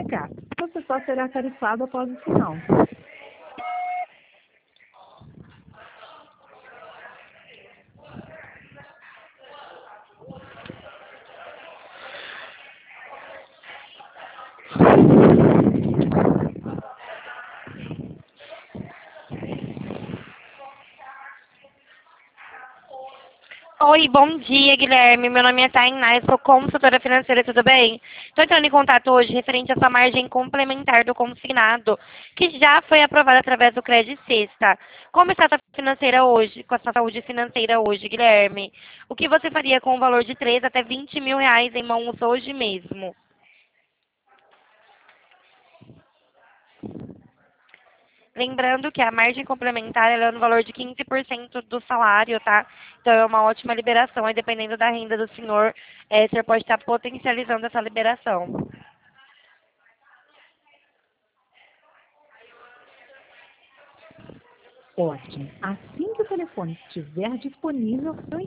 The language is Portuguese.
checar. Você só será tarifado após o sinal. Oi, bom dia, Guilherme. Meu nome é Tainá, eu sou consultora financeira, tudo bem? Estou entrando em contato hoje referente à sua margem complementar do consignado, que já foi aprovada através do Credit Sexta. Como está a sua financeira hoje, com a sua saúde financeira hoje, Guilherme? O que você faria com o valor de 3 até 20 mil reais em mãos hoje mesmo? Lembrando que a margem complementar ela é no valor de 15% do salário, tá? Então é uma ótima liberação. Aí dependendo da renda do senhor, o senhor pode estar potencializando essa liberação. Ótimo. Assim que o telefone estiver disponível, eu